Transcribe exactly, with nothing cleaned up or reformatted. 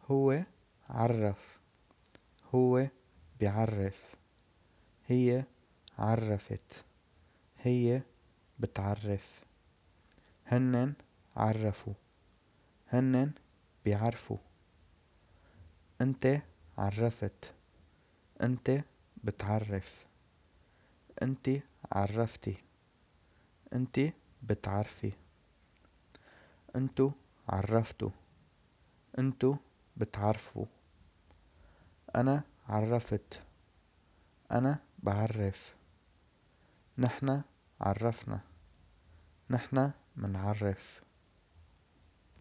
هو عرف، هو بيعرف، هي عرفت، هي بتعرف، هنن عرفوا، هنن بيعرفوا، انت عرفت، انت بتعرف، انت عرفتي، انت بتعرفي، انتو عرفتوا، انتو بتعرفوا، انا عرفت، انا بعرف، نحنا عرفنا، نحنا منعرف.